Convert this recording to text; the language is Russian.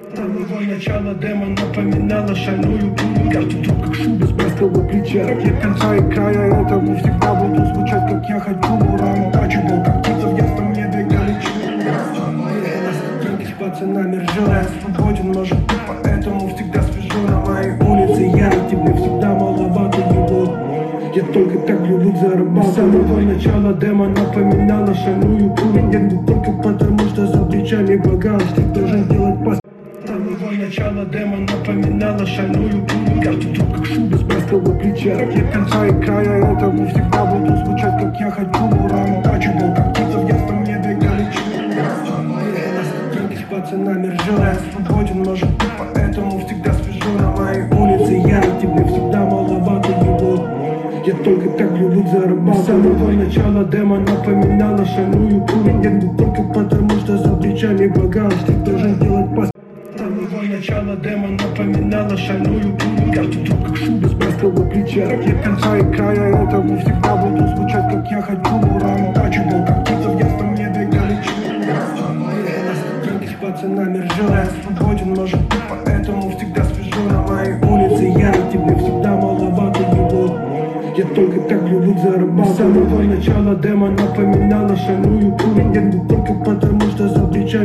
С самого начала демо напоминала шальную пулю. Каждый звук как шум без простого плеча. Нет конца и края этому, всегда буду звучать, как я хочу. Untouchable, как птица в ясном небе, я лечу. С пацанами ржу, я свободен, может быть, поэтому всегда свежу на моей улице. Я тебе всегда маловато его. Я только так люблю зарабатывать. С самого начала демо напоминала шальную пулю. Нет, не только потому, что за плечами багаж. Ты должен делать пас. С самого начала демо напоминала шальную пулю. Каждый звук как шум без простого плеча. Нет конца и края этому, всегда буду звучать, как я хочу. Untouchable, как птица в ясном небе, я лечу. С пацанами ржу, я свободен, может быть, поэтому всегда свежу на моей улице. Я тебе всегда маловато его. Я только так люблю зарабатывать. С самого начала демо напоминала шальную пулю. Нет, не только потому, что за плечами багаж. Ты должен делать пас. С самого начала демо напоминала шальную пулю. Каждый звук как шум без простого плеча. Нет конца и края этому, всегда буду звучать, как я хочу. Untouchable, как птица в ясном небе, я лечу. С пацанами ржу, я свободен, может быть, поэтому всегда свежу на моей улице. Я тебе всегда маловато его. Я только так люблю зарабатывать. С самого начала демо напоминала шальную пулю. Нет, не только потому, что за плечами